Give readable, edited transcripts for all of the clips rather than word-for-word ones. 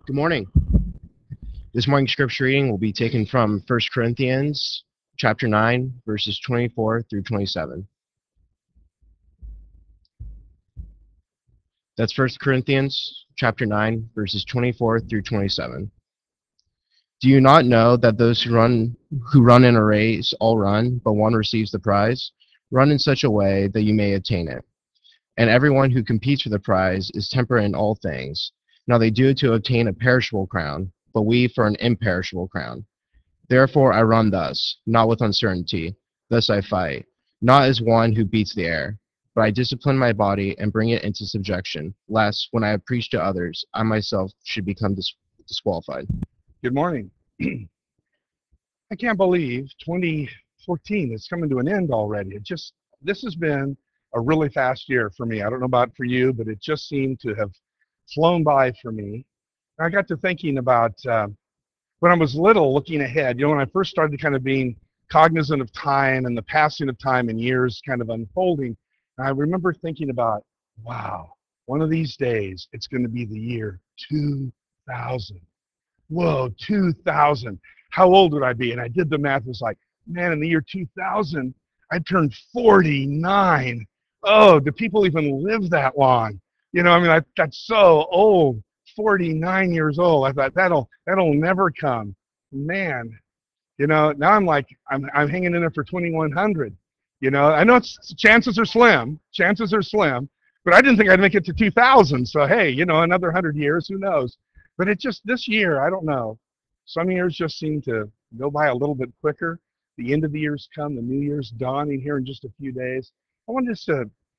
Good morning. This morning's scripture reading will be taken from 1 Corinthians chapter 9, verses 24 through 27. That's 1 Corinthians chapter 9, verses 24 through 27. Do you not know that those who run in a race all run, but one receives the prize? Run in such a way that you may attain it. And everyone who competes for the prize is temperate in all things. Now they do it to obtain a perishable crown, but we for an imperishable crown. Therefore I run thus, not with uncertainty. Thus I fight, not as one who beats the air, but I discipline my body and bring it into subjection, lest, when I have preached to others, I myself should become disqualified. Good morning. I can't believe 2014 is coming to an end already. This has been a really fast year for me. I don't know about for you, but it just seemed to have flown by for me. And I got to thinking about when I was little, looking ahead, when I first started kind of being cognizant of time and the passing of time and years kind of unfolding, I remember thinking about, wow, one of these days it's going to be the year 2000. Whoa, 2000. How old would I be? And I did the math. It was like, man, in the year 2000, I turned 49. Oh, do people even live that long? I got so old, 49 years old. I thought that'll never come. Man, now I'm hanging in there for 2100. I know chances are slim, but I didn't think I'd make it to 2000. So hey, another 100 years, who knows? But it just, this year, I don't know. Some years just seem to go by a little bit quicker. The end of the year's come, the new year's dawning here in just a few days. I want us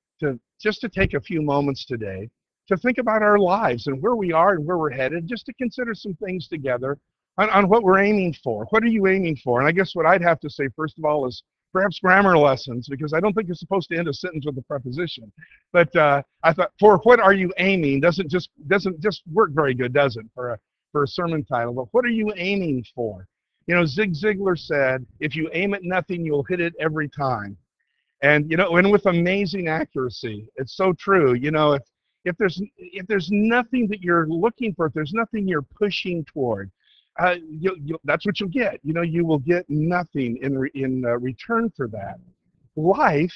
to take a few moments today to think about our lives and where we are and where we're headed, just to consider some things together on what we're aiming for. What are you aiming for? And I guess what I'd have to say, first of all, is perhaps grammar lessons, because I don't think you're supposed to end a sentence with a preposition. But I thought, for what are you aiming doesn't just work very good, does it, for a sermon title? But what are you aiming for? Zig Ziglar said, if you aim at nothing, you'll hit it every time. And and with amazing accuracy. It's so true. If there's nothing that you're looking for, if there's nothing you're pushing toward, that's what you'll get. You will get nothing in return for that. Life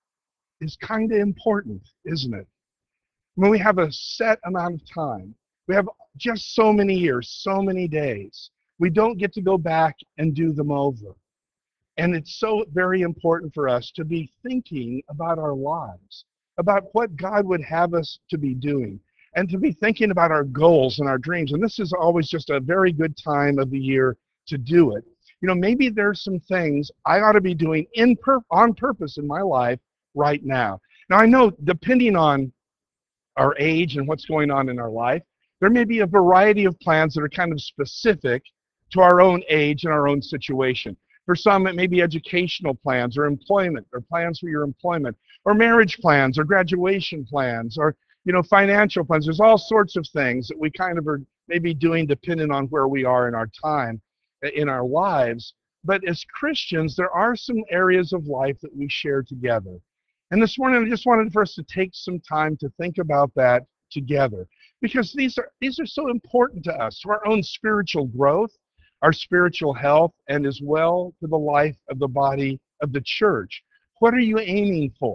is kind of important, isn't it? When we have a set amount of time, we have just so many years, so many days. We don't get to go back and do them over. And it's so very important for us to be thinking about our lives, about what God would have us to be doing, and to be thinking about our goals and our dreams. And this is always just a very good time of the year to do it. Maybe there's some things I ought to be doing on purpose in my life right now. Now, I know, depending on our age and what's going on in our life, there may be a variety of plans that are kind of specific to our own age and our own situation. For some, it may be educational plans or employment, or plans for your employment, or marriage plans, or graduation plans, or financial plans. There's all sorts of things that we kind of are maybe doing depending on where we are in our time, in our lives. But as Christians, there are some areas of life that we share together. And this morning, I just wanted for us to take some time to think about that together, because these are so important to us, to our own spiritual growth, our spiritual health, and as well to the life of the body of the church. What are you aiming for?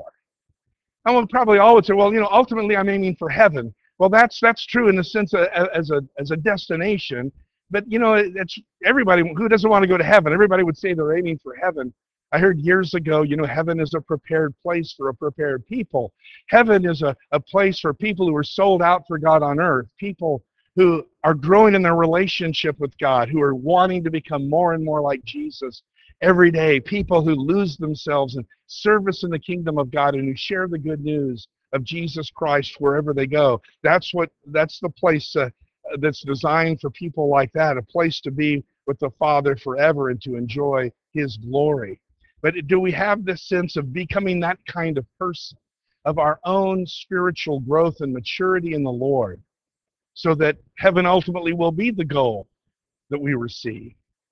And we'll probably all would say, well, ultimately I'm aiming for heaven. Well, that's true in the sense as a destination, but it's everybody who doesn't want to go to heaven. Everybody would say they're aiming for heaven. I heard years ago, heaven is a prepared place for a prepared people. Heaven is a place for people who are sold out for God on earth, people who are growing in their relationship with God, who are wanting to become more and more like Jesus every day, people who lose themselves in service in the kingdom of God and who share the good news of Jesus Christ wherever they go. That's the place that's designed for people like that, a place to be with the Father forever and to enjoy His glory. But do we have this sense of becoming that kind of person, of our own spiritual growth and maturity in the Lord, so that heaven ultimately will be the goal that we receive?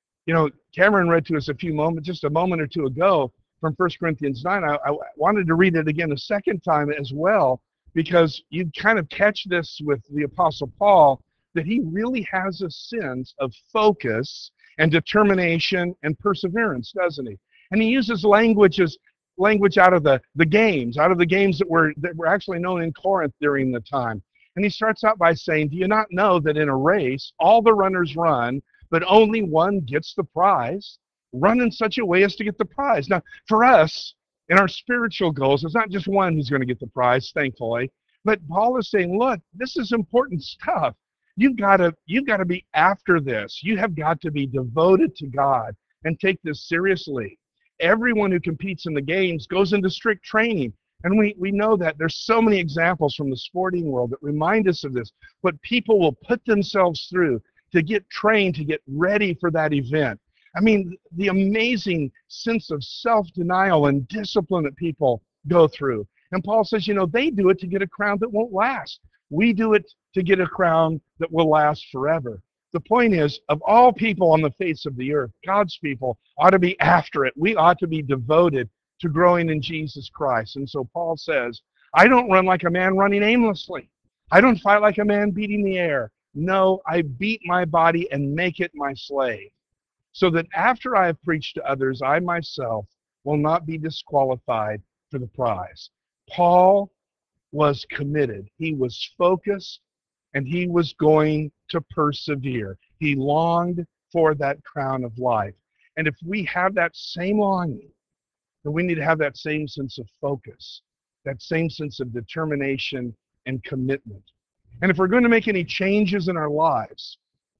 Cameron read to us just a moment or two ago from 1 Corinthians 9. I wanted to read it again a second time as well, because you kind of catch this with the Apostle Paul that he really has a sense of focus and determination and perseverance, doesn't he? And he uses language out of the games, that were actually known in Corinth during the time. And he starts out by saying, do you not know that in a race, all the runners run, but only one gets the prize? Run in such a way as to get the prize. Now, for us, in our spiritual goals, it's not just one who's going to get the prize, thankfully. But Paul is saying, look, this is important stuff. You've got to be after this. You have got to be devoted to God and take this seriously. Everyone who competes in the games goes into strict training. And we know that there's so many examples from the sporting world that remind us of this. What people will put themselves through to get trained, to get ready for that event. I mean, the amazing sense of self-denial and discipline that people go through. And Paul says, they do it to get a crown that won't last. We do it to get a crown that will last forever. The point is, of all people on the face of the earth, God's people ought to be after it. We ought to be devoted to growing in Jesus Christ. And so Paul says, I don't run like a man running aimlessly. I don't fight like a man beating the air. No, I beat my body and make it my slave, so that after I have preached to others, I myself will not be disqualified for the prize. Paul was committed. He was focused, and he was going to persevere. He longed for that crown of life. And if we have that same longing, then we need to have that same sense of focus, that same sense of determination and commitment. And if we're going to make any changes in our lives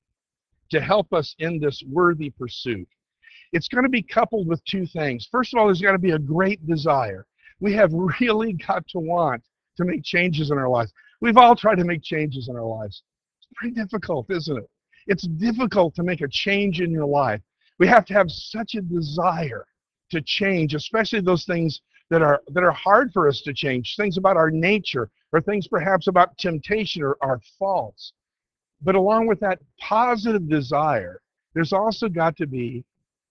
to help us in this worthy pursuit, it's going to be coupled with two things. First of all, there's got to be a great desire. We have really got to want to make changes in our lives. We've all tried to make changes in our lives. It's pretty difficult, isn't it? It's difficult to make a change in your life. We have to have such a desire to change, especially those things that are hard for us to change, things about our nature, or things perhaps about temptation or our faults. But along with that positive desire, there's also got to be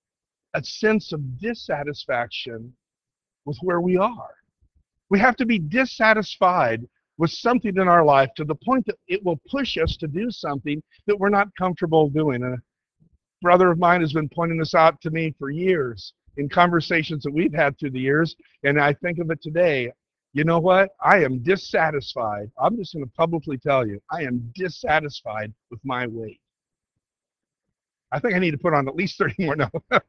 a sense of dissatisfaction with where we are. We have to be dissatisfied with something in our life to the point that it will push us to do something that we're not comfortable doing. And a brother of mine has been pointing this out to me for years in conversations that we've had through the years, and I think of it today. You know what? I am dissatisfied. I'm just going to publicly tell you, I am dissatisfied with my weight. I think I need to put on at least 30 more. No.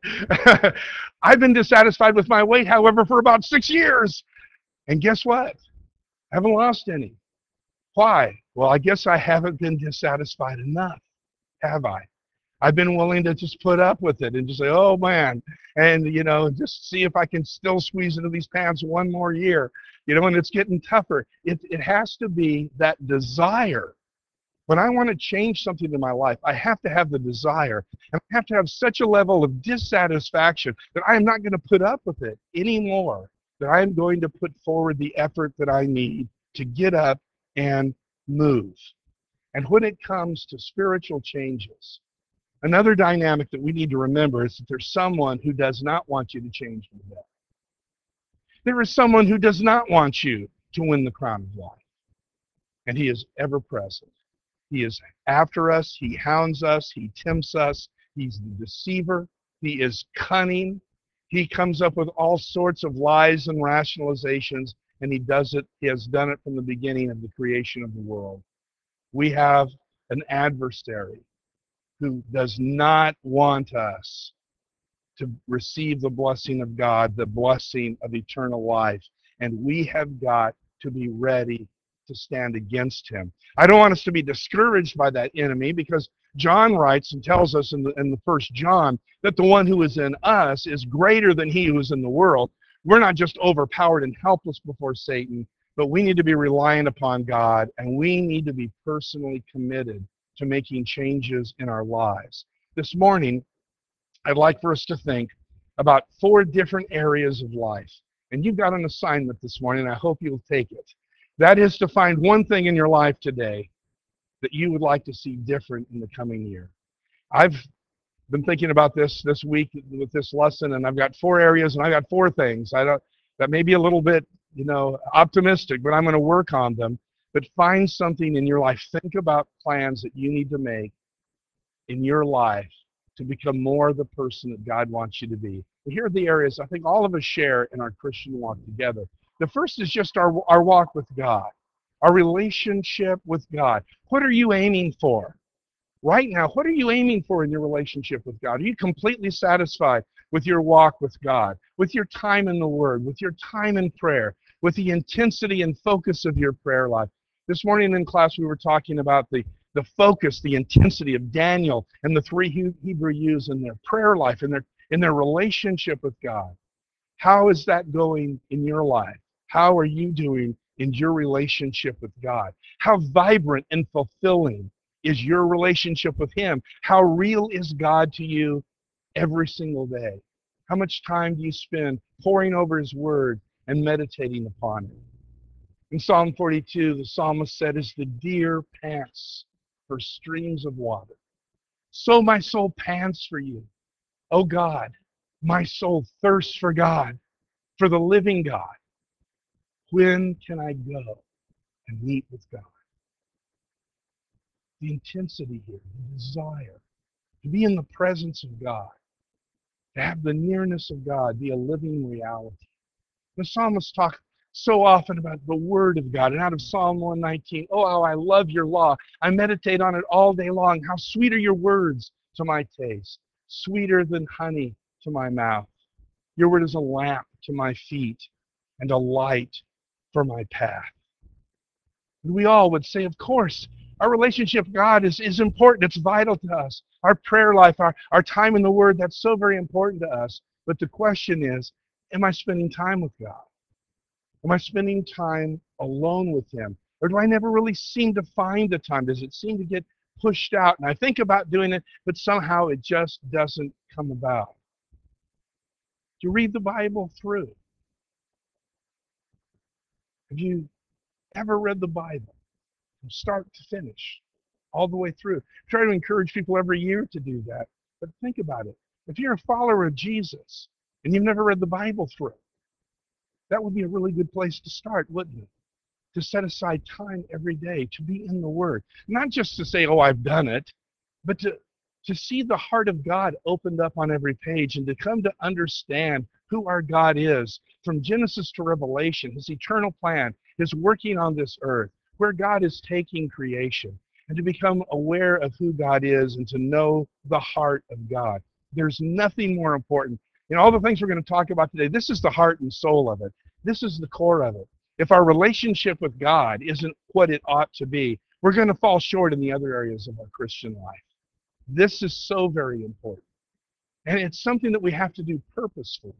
I've been dissatisfied with my weight, however, for about 6 years. And guess what? I haven't lost any. Why? Well, I guess I haven't been dissatisfied enough, have I? I've been willing to just put up with it and just say, oh man, and just see if I can still squeeze into these pants one more year. And it's getting tougher. It has to be that desire. When I want to change something in my life, I have to have the desire, and I have to have such a level of dissatisfaction that I am not going to put up with it anymore, that I am going to put forward the effort that I need to get up and move. And when it comes to spiritual changes, another dynamic that we need to remember is that there's someone who does not want you to change for the better. There is someone who does not want you to win the crown of life, and he is ever present. He is after us. He hounds us. He tempts us. He's the deceiver. He is cunning. He comes up with all sorts of lies and rationalizations, and he does it. He has done it from the beginning of the creation of the world. We have an adversary who does not want us to receive the blessing of God, the blessing of eternal life, and we have got to be ready to stand against him. I don't want us to be discouraged by that enemy, because John writes and tells us in the 1 John that the one who is in us is greater than he who is in the world. We're not just overpowered and helpless before Satan, but we need to be reliant upon God, and we need to be personally committed to making changes in our lives. This morning, I'd like for us to think about 4 different areas of life. And you've got an assignment this morning, and I hope you'll take it. That is to find one thing in your life today that you would like to see different in the coming year. I've been thinking about this week with this lesson, and I've got 4 areas, and I've got 4 things. That may be a little bit, optimistic, but I'm going to work on them. but find something in your life. Think about plans that you need to make in your life to become more the person that God wants you to be. And here are the areas I think all of us share in our Christian walk together. The first is just our walk with God, our relationship with God. What are you aiming for? Right now, what are you aiming for in your relationship with God? Are you completely satisfied with your walk with God, with your time in the Word, with your time in prayer, with the intensity and focus of your prayer life? This morning in class, we were talking about the focus, the intensity of Daniel and the three Hebrew youths in their prayer life, in their relationship with God. How is that going in your life? How are you doing in your relationship with God? How vibrant and fulfilling is your relationship with Him? How real is God to you every single day? How much time do you spend poring over His Word and meditating upon it? In Psalm 42, the psalmist said, "As the deer pants for streams of water, so my soul pants for you. O God, my soul thirsts for God, for the living God. When can I go and meet with God?" The intensity here, the desire to be in the presence of God, to have the nearness of God be a living reality. The psalmist talk so often about the Word of God. And out of Psalm 119, "Oh, how I love your law. I meditate on it all day long. How sweet are your words to my taste, sweeter than honey to my mouth. Your word is a lamp to my feet and a light for my path." And we all would say, of course, our relationship with God is important. It's vital to us. Our prayer life, our time in the Word, that's so very important to us. But the question is, am I spending time with God? Am I spending time alone with Him? Or do I never really seem to find the time? Does it seem to get pushed out? And I think about doing it, but somehow it just doesn't come about. Do you read the Bible through? Have you ever read the Bible from start to finish, all the way through? Try to encourage people every year to do that. But think about it. If you're a follower of Jesus and you've never read the Bible through, that would be a really good place to start, wouldn't it? To set aside time every day to be in the Word. Not just to say, oh, I've done it, but to see the heart of God opened up on every page and to come to understand who our God is from Genesis to Revelation, His eternal plan, His working on this earth, where God is taking creation, and to become aware of who God is and to know the heart of God. There's nothing more important. You know, all the things we're going to talk about today, this is the heart and soul of it. This is the core of it. If our relationship with God isn't what it ought to be, we're going to fall short in the other areas of our Christian life. This is so very important. And it's something that we have to do purposefully.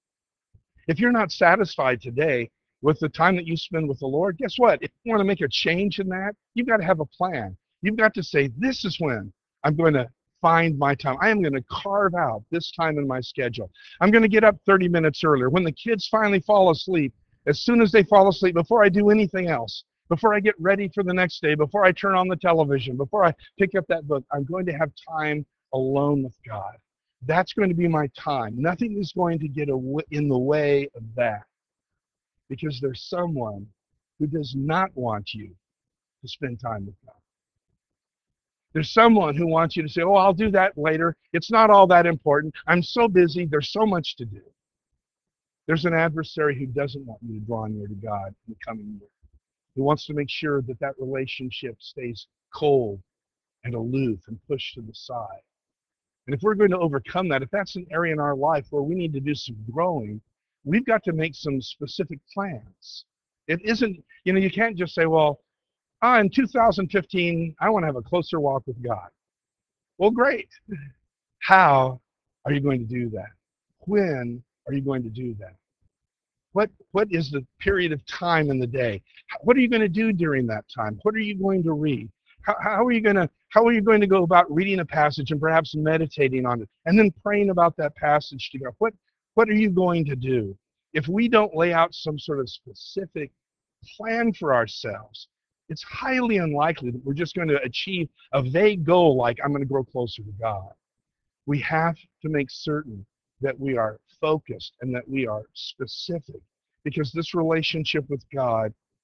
If you're not satisfied today with the time that you spend with the Lord, guess what? If you want to make a change in that, you've got to have a plan. You've got to say, this is when I'm going to find my time. I am going to carve out this time in my schedule. I'm going to get up 30 minutes earlier. When the kids finally fall asleep, as soon as they fall asleep, before I do anything else, before I get ready for the next day, before I turn on the television, before I pick up that book, I'm going to have time alone with God. That's going to be my time. Nothing is going to get in the way of that, because there's someone who does not want you to spend time with God. There's someone who wants you to say, oh, I'll do that later. It's not all that important. I'm so busy. There's so much to do. There's an adversary who doesn't want you to draw near to God in the coming year. He wants to make sure that that relationship stays cold and aloof and pushed to the side. And if we're going to overcome that, if that's an area in our life where we need to do some growing, we've got to make some specific plans. It isn't, you can't just say, well, in 2015, I want to have a closer walk with God. Well, great. How are you going to do that? When are you going to do that? What is the period of time in the day? What are you going to do during that time? What are you going to read? How are you going to go about reading a passage and perhaps meditating on it and then praying about that passage together? What are you going to do? If we don't lay out some sort of specific plan for ourselves, it's highly unlikely that we're just going to achieve a vague goal like I'm going to grow closer to God. We have to make certain that we are focused and that we are specific, because this relationship with God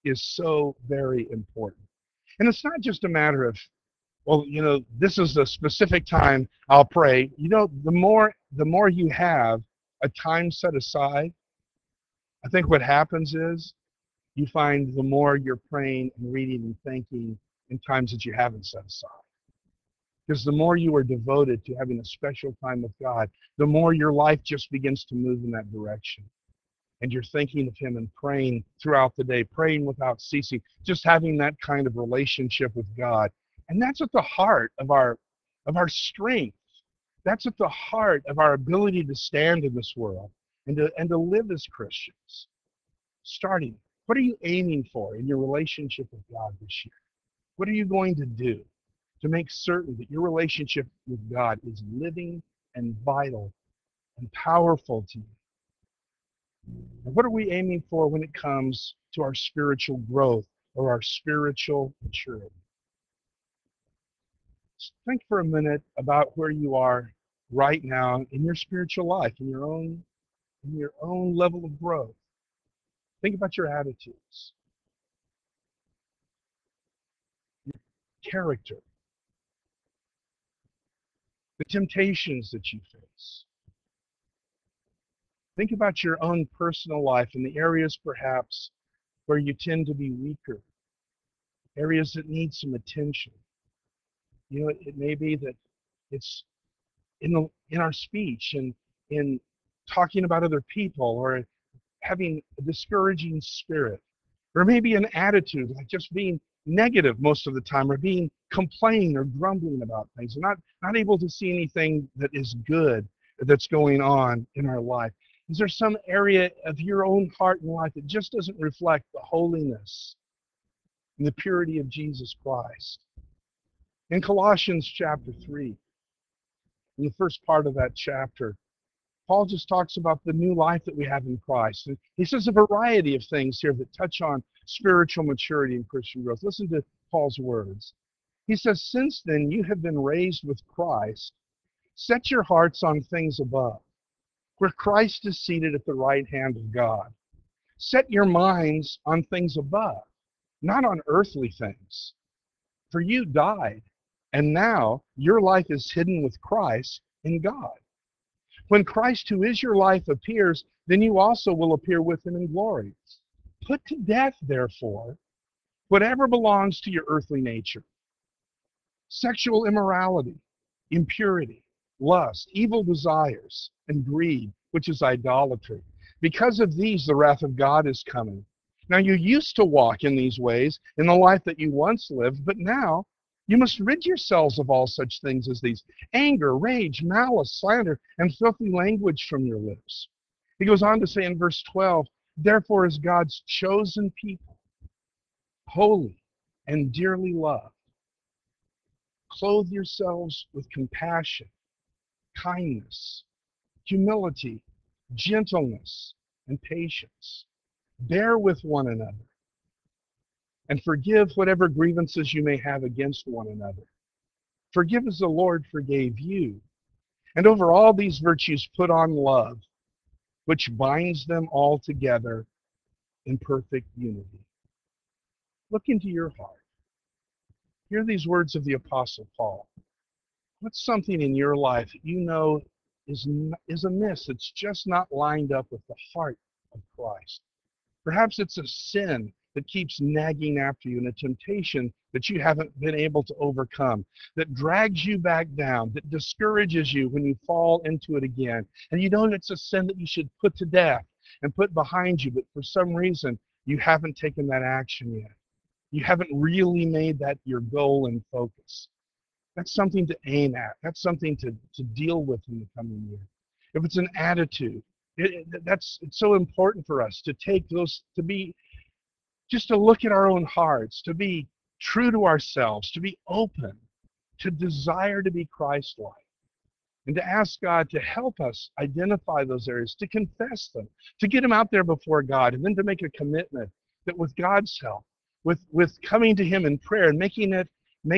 is so very important. And it's not just a matter of, well, this is the specific time I'll pray. The more you have a time set aside, I think what happens is you find the more you're praying and reading and thinking in times that you haven't set aside. Because the more you are devoted to having a special time with God, the more your life just begins to move in that direction. And you're thinking of Him and praying throughout the day, praying without ceasing, just having that kind of relationship with God. And that's at the heart of our strength. That's at the heart of our ability to stand in this world and to live as Christians. Starting, what are you aiming for in your relationship with God this year? What are you going to do to make certain that your relationship with God is living and vital and powerful to you? And what are we aiming for when it comes to our spiritual growth or our spiritual maturity? Think for a minute about where you are right now in your spiritual life, in your own level of growth. Think about your attitudes, your character, the temptations that you face. Think about your own personal life and the areas perhaps where you tend to be weaker, areas that need some attention. It may be that it's in our speech and in talking about other people, or having a discouraging spirit, or maybe an attitude like just being negative most of the time, or being complaining or grumbling about things, and not able to see anything that is good that's going on in our life. Is there some area of your own heart and life that just doesn't reflect the holiness and the purity of Jesus Christ? In Colossians chapter 3, in the first part of that chapter, Paul just talks about the new life that we have in Christ. And he says a variety of things here that touch on spiritual maturity and Christian growth. Listen to Paul's words. He says, "Since then you have been raised with Christ, set your hearts on things above, where Christ is seated at the right hand of God. Set your minds on things above, not on earthly things. For you died, and now your life is hidden with Christ in God. When Christ, who is your life, appears, then you also will appear with Him in glory. Put to death, therefore, whatever belongs to your earthly nature: sexual immorality, impurity, lust, evil desires, and greed, which is idolatry. Because of these, the wrath of God is coming. Now you used to walk in these ways in the life that you once lived, but now you must rid yourselves of all such things as these: anger, rage, malice, slander, and filthy language from your lips." He goes on to say in verse 12, "Therefore, as God's chosen people, holy and dearly loved, clothe yourselves with compassion, kindness, humility, gentleness, and patience. Bear with one another, and forgive whatever grievances you may have against one another. Forgive as the Lord forgave you. And over all these virtues put on love, which binds them all together in perfect unity." Look into your heart. Hear these words of the Apostle Paul. What's something in your life that you know is amiss? It's just not lined up with the heart of Christ. Perhaps it's a sin that keeps nagging after you, and a temptation that you haven't been able to overcome, that drags you back down, that discourages you when you fall into it again. And you know it's a sin that you should put to death and put behind you, but for some reason you haven't taken that action yet. You haven't really made that your goal and focus. That's something to aim at. That's something to deal with in the coming year. If it's an attitude, it's so important for us to take those, just to look at our own hearts, to be true to ourselves, to be open, to desire to be Christ-like, and to ask God to help us identify those areas, to confess them, to get them out there before God, and then to make a commitment that with God's help, with coming to Him in prayer and making it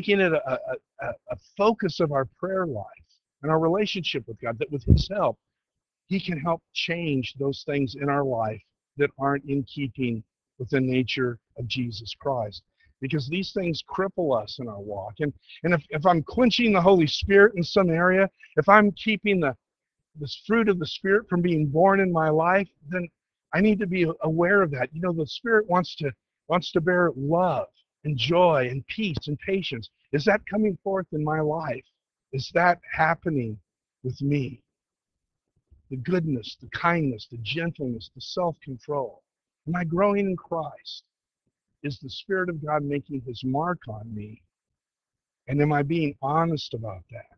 a focus of our prayer life and our relationship with God, that with His help, He can help change those things in our life that aren't in keeping with the nature of Jesus Christ. Because these things cripple us in our walk. And if I'm quenching the Holy Spirit in some area, if I'm keeping this fruit of the Spirit from being born in my life, then I need to be aware of that. You know, the Spirit wants to bear love and joy and peace and patience. Is that coming forth in my life? Is that happening with me? The goodness, the kindness, the gentleness, the self-control. Am I growing in Christ? Is the Spirit of God making his mark on me? And am I being honest about that?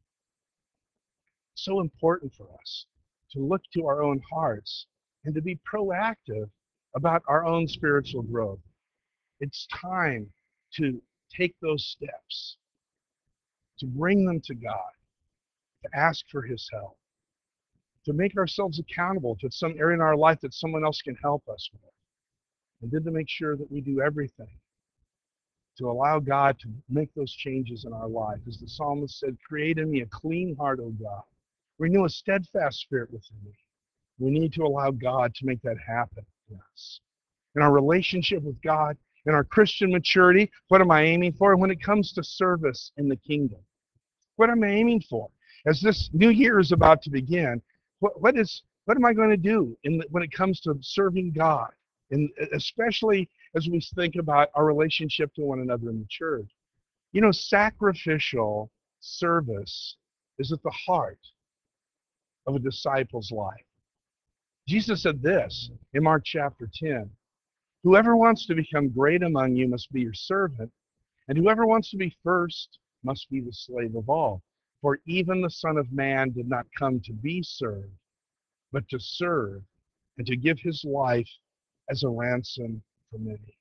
So important for us to look to our own hearts and to be proactive about our own spiritual growth. It's time to take those steps, to bring them to God, to ask for his help, to make ourselves accountable to some area in our life that someone else can help us with, and then to make sure that we do everything to allow God to make those changes in our life. As the psalmist said, create in me a clean heart, O God. Renew a steadfast spirit within me. We need to allow God to make that happen in us. In our relationship with God, in our Christian maturity, what am I aiming for? And when it comes to service in the kingdom, what am I aiming for? As this new year is about to begin, what am I going to do when it comes to serving God? And especially as we think about our relationship to one another in the church. You know, sacrificial service is at the heart of a disciple's life. Jesus said this in Mark chapter 10, whoever wants to become great among you must be your servant, and whoever wants to be first must be the slave of all. For even the Son of Man did not come to be served, but to serve and to give his life as a ransom for many.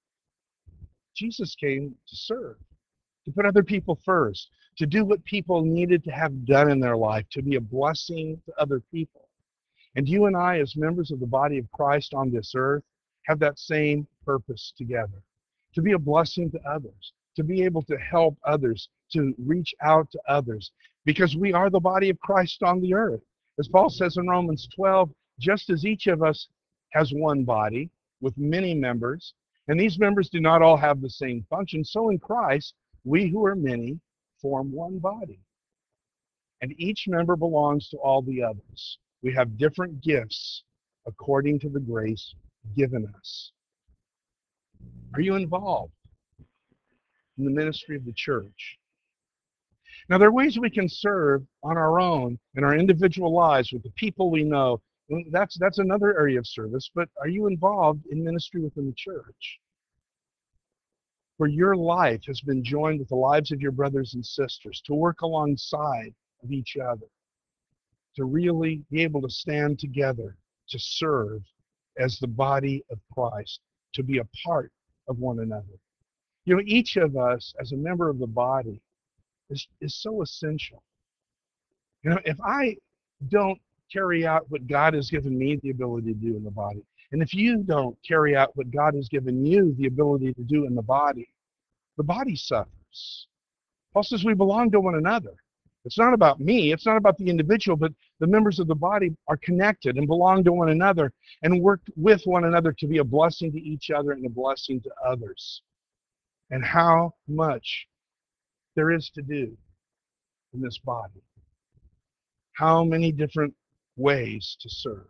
Jesus came to serve, to put other people first, to do what people needed to have done in their life, to be a blessing to other people. And you and I, as members of the body of Christ on this earth, have that same purpose together, to be a blessing to others, to be able to help others, to reach out to others, because we are the body of Christ on the earth. As Paul says in Romans 12, just as each of us has one body with many members, and these members do not all have the same function, so in Christ, we who are many form one body. And each member belongs to all the others. We have different gifts according to the grace given us. Are you involved in the ministry of the church? Now, there are ways we can serve on our own in our individual lives with the people we know. That's another area of service, but are you involved in ministry within the church? Where your life has been joined with the lives of your brothers and sisters, to work alongside of each other, to really be able to stand together, to serve as the body of Christ, to be a part of one another. You know, each of us as a member of the body is so essential. You know, if I don't carry out what God has given me the ability to do in the body, and if you don't carry out what God has given you the ability to do in the body suffers. Paul says we belong to one another. It's not about me, it's not about the individual, but the members of the body are connected and belong to one another and work with one another to be a blessing to each other and a blessing to others. And how much there is to do in this body. How many different ways to serve.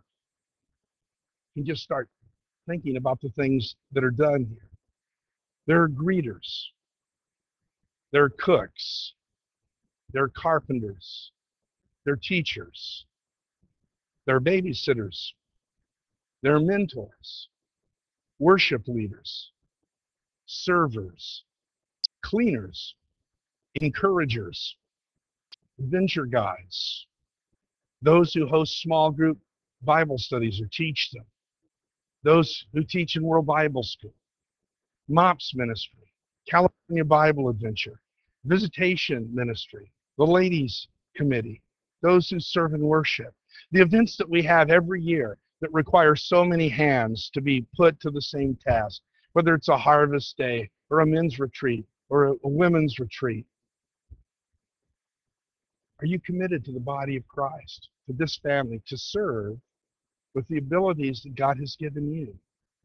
You just start thinking about the things that are done here. There are greeters. There are cooks. There are carpenters. There are teachers. There are babysitters. There are mentors, worship leaders, servers, cleaners, encouragers, adventure guides, those who host small group Bible studies or teach them, those who teach in World Bible School, MOPS Ministry, California Bible Adventure, Visitation Ministry, the Ladies Committee, those who serve in worship, the events that we have every year that require so many hands to be put to the same task, whether it's a harvest day or a men's retreat or a women's retreat. Are you committed to the body of Christ, to this family, to serve with the abilities that God has given you?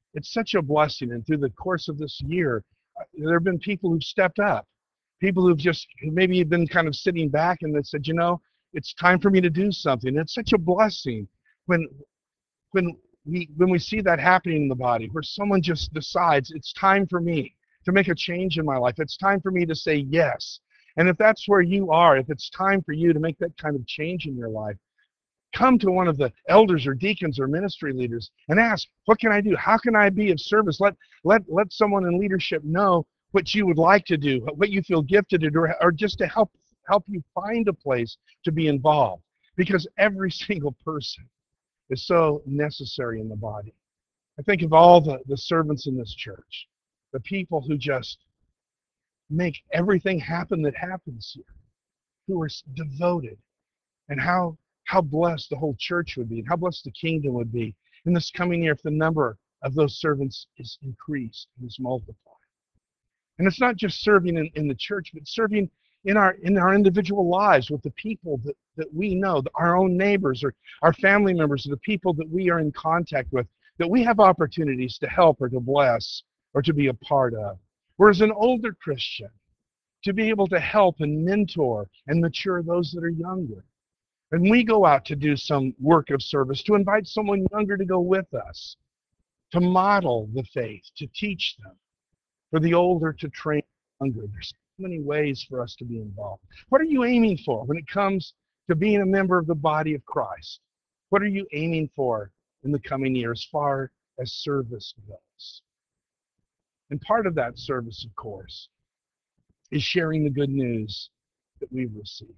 It's such a blessing. And through the course of this year, there have been people who've stepped up, people who've just maybe been kind of sitting back and they said, you know, it's time for me to do something. It's such a blessing when when we see that happening in the body, where someone just decides it's time for me to make a change in my life. It's time for me to say yes. And if that's where you are, if it's time for you to make that kind of change in your life, come to one of the elders or deacons or ministry leaders and ask, what can I do? How can I be of service? Let someone in leadership know what you would like to do, what you feel gifted to do, or just to help you find a place to be involved. Because every single person is so necessary in the body. I think of all the servants in this church, the people who just make everything happen that happens here, who are devoted, and how blessed the whole church would be, and how blessed the kingdom would be in this coming year if the number of those servants is increased and is multiplied. And it's not just serving in the church, but serving in our individual lives with the people that we know, our own neighbors or our family members, or the people that we are in contact with, that we have opportunities to help or to bless or to be a part of. Whereas an older Christian, to be able to help and mentor and mature those that are younger. And we go out to do some work of service, to invite someone younger to go with us, to model the faith, to teach them, for the older to train the younger. There's so many ways for us to be involved. What are you aiming for when it comes to being a member of the body of Christ? What are you aiming for in the coming year as far as service goes? And part of that service, of course, is sharing the good news that we've received.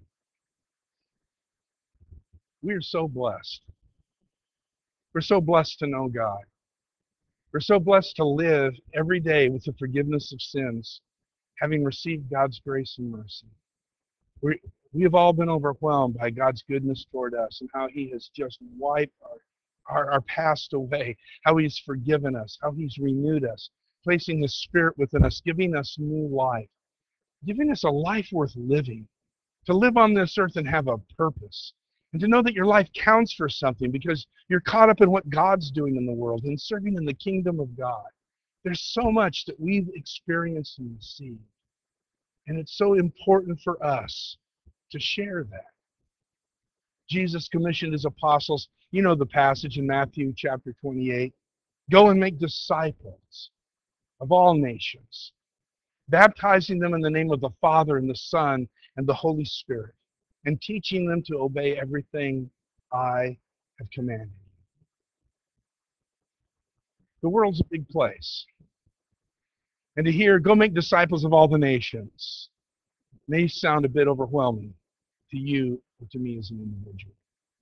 We are so blessed. We're so blessed to know God. We're so blessed to live every day with the forgiveness of sins, having received God's grace and mercy. We have all been overwhelmed by God's goodness toward us and how He has just wiped our past away, how He's forgiven us, how He's renewed us, placing His Spirit within us, giving us new life, giving us a life worth living, to live on this earth and have a purpose, and to know that your life counts for something because you're caught up in what God's doing in the world and serving in the kingdom of God. There's so much that we've experienced and received, and it's so important for us to share that. Jesus commissioned His apostles. You know the passage in Matthew chapter 28. Go and make disciples of all nations, baptizing them in the name of the Father and the Son and the Holy Spirit, and teaching them to obey everything I have commanded you. The world's a big place. And to hear, go make disciples of all the nations, may sound a bit overwhelming to you or to me as an individual.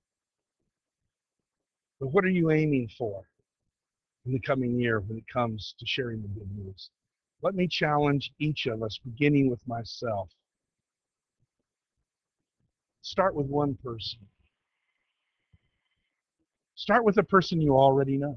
But what are you aiming for in the coming year when it comes to sharing the good news? Let me challenge each of us, beginning with myself. Start with one person. Start with a person you already know.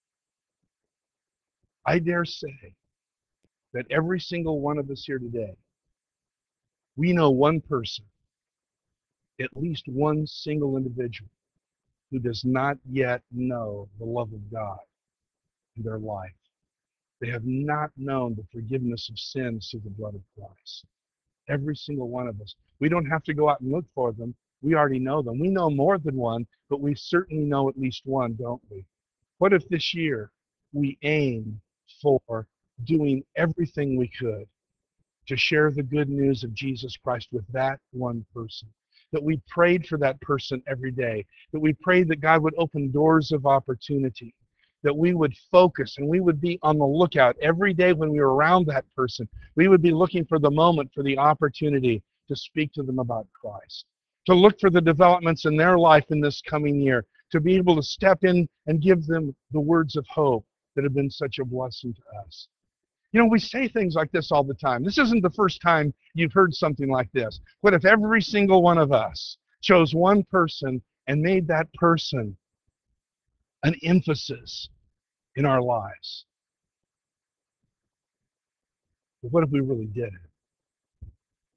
I dare say that every single one of us here today, we know one person, at least one single individual, who does not yet know the love of God in their life. They have not known the forgiveness of sins through the blood of Christ. Every single one of us. We don't have to go out and look for them. We already know them. We know more than one, but we certainly know at least one, don't we? What if this year we aim for doing everything we could to share the good news of Jesus Christ with that one person? That we prayed for that person every day. That we prayed that God would open doors of opportunity. That we would focus and we would be on the lookout every day when we were around that person. We would be looking for the moment, for the opportunity to speak to them about Christ. To look for the developments in their life in this coming year. To be able to step in and give them the words of hope that have been such a blessing to us. You know, we say things like this all the time. This isn't the first time you've heard something like this. What if every single one of us chose one person and made that person an emphasis in our lives? But what if we really did it?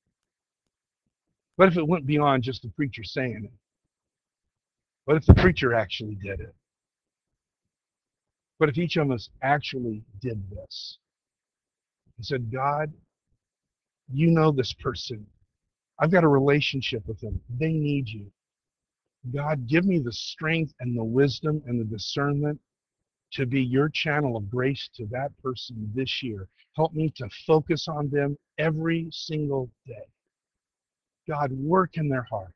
What if it went beyond just the preacher saying it? What if the preacher actually did it? But if each of us actually did this and said, God, you know this person. I've got a relationship with them. They need you. God, give me the strength and the wisdom and the discernment to be your channel of grace to that person this year. Help me to focus on them every single day. God, work in their heart.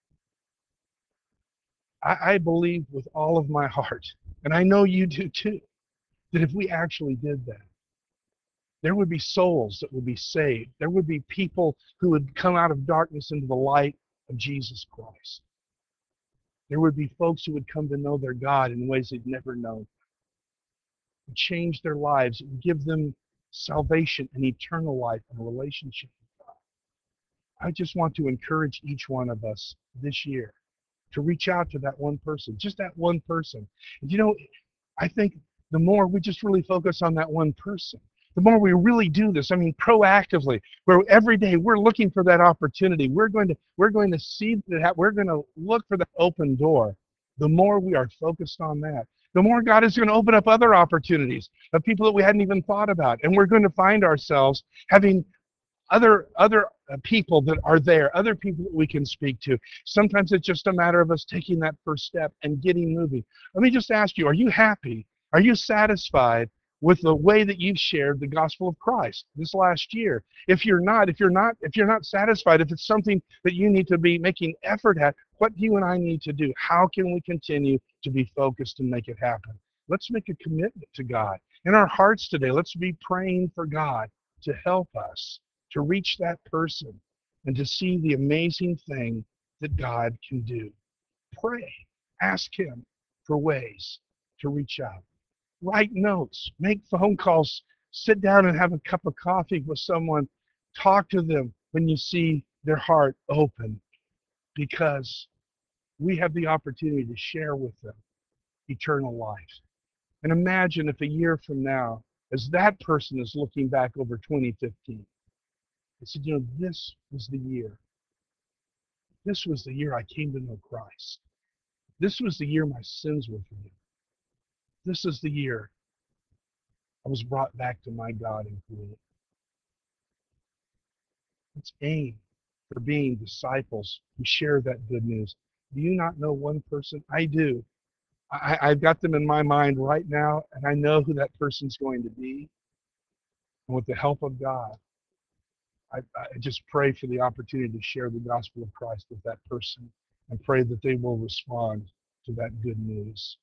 I believe with all of my heart, and I know you do too, that if we actually did that, there would be souls that would be saved. There would be people who would come out of darkness into the light of Jesus Christ. There would be folks who would come to know their God in ways they'd never known. It would change their lives. It would give them salvation and eternal life and a relationship with God. I just want to encourage each one of us this year to reach out to that one person, just that one person. And I think the more we just really focus on that one person, the more we really do this, I mean, proactively, where every day we're looking for that opportunity, we're going to see that, we're going to look for that open door. The more we are focused on that, the more God is going to open up other opportunities of people that we hadn't even thought about. And we're going to find ourselves having other people that are there, other people that we can speak to. Sometimes it's just a matter of us taking that first step and getting moving. Let me just ask you, are you happy? Are you satisfied with the way that you've shared the gospel of Christ this last year? If you're not satisfied, if it's something that you need to be making effort at, what do you and I need to do? How can we continue to be focused and make it happen? Let's make a commitment to God. In our hearts today, let's be praying for God to help us to reach that person and to see the amazing thing that God can do. Pray. Ask Him for ways to reach out. Write notes. Make phone calls. Sit down and have a cup of coffee with someone. Talk to them when you see their heart open, because we have the opportunity to share with them eternal life. And imagine if a year from now, as that person is looking back over 2015, I said, this was the year. This was the year I came to know Christ. This was the year my sins were forgiven. This is the year I was brought back to my God and Creator. Let's aim for being disciples who share that good news. Do you not know one person? I do. I've got them in my mind right now, and I know who that person's going to be. And with the help of God, I just pray for the opportunity to share the gospel of Christ with that person and pray that they will respond to that good news.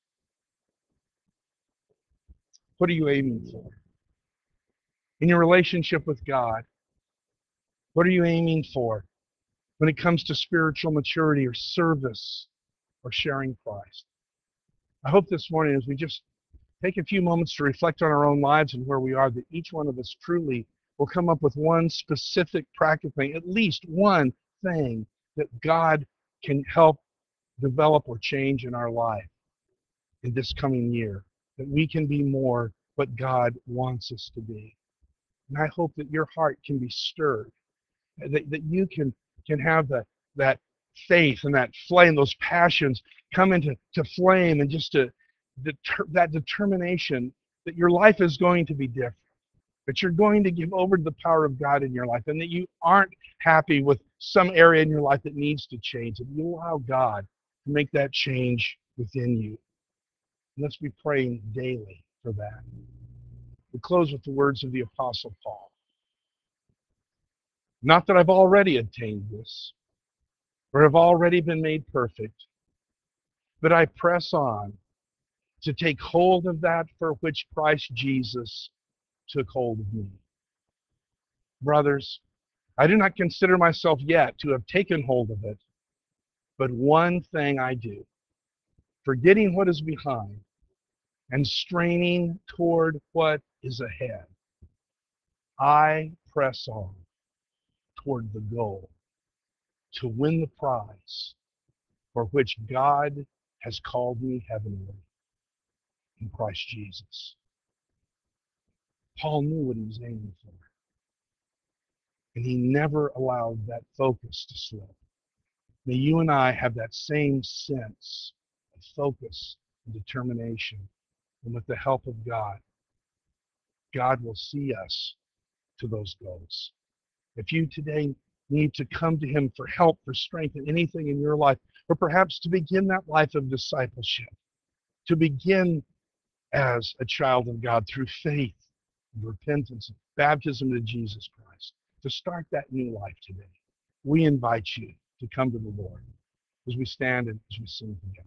What are you aiming for? In your relationship with God, what are you aiming for when it comes to spiritual maturity or service or sharing Christ? I hope this morning, as we just take a few moments to reflect on our own lives and where we are, that each one of us truly will come up with one specific practical thing, at least one thing that God can help develop or change in our life in this coming year, that we can be more what God wants us to be. And I hope that your heart can be stirred, that you can have that faith and that flame, those passions come into flame, and just that determination that your life is going to be different, that you're going to give over to the power of God in your life, and that you aren't happy with some area in your life that needs to change, that you allow God to make that change within you. And let's be praying daily for that. We close with the words of the Apostle Paul. Not that I've already attained this, or have already been made perfect, but I press on to take hold of that for which Christ Jesus took hold of me. Brothers, I do not consider myself yet to have taken hold of it, but one thing I do, forgetting what is behind and straining toward what is ahead, I press on toward the goal to win the prize for which God has called me heavenward in Christ Jesus. Paul knew what he was aiming for, and he never allowed that focus to slip. May you and I have that same sense of focus and determination And with the help of God, God will see us to those goals. If you today need to come to him for help, for strength in anything in your life, or perhaps to begin that life of discipleship, to begin as a child of God through faith, repentance, baptism to Jesus Christ, to start that new life today, we invite you to come to the Lord as we stand and as we sing together.